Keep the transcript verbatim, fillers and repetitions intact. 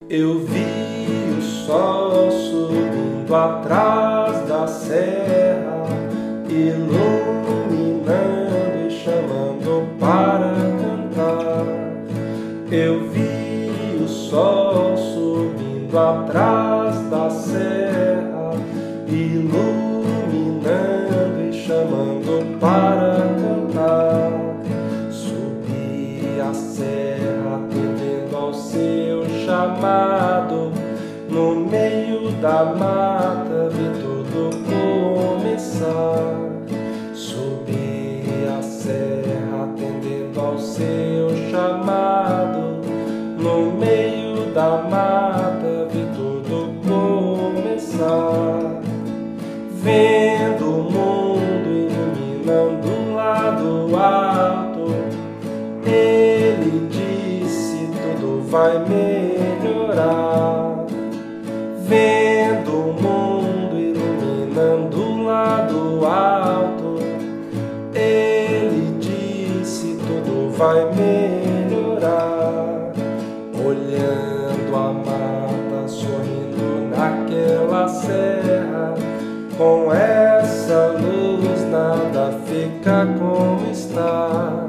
Eu vi o sol subindo atrás da serra, iluminando e chamando para cantar. Eu vi o sol subindo atrás da serra, iluminando e chamando para cantar. Subi a serra atendendo ao seu chamado, no meio da mata vi tudo começar. Subi a serra atendendo ao seu chamado, no meio da mata vi tudo começar. Vendo o mundo iluminando um lado alto, ele disse: tudo vai melhorar. Vendo o mundo iluminando um lado alto, ele disse: tudo vai melhorar. Olhando a mata, sorrindo naquela serra, com essa luz nada fica como está.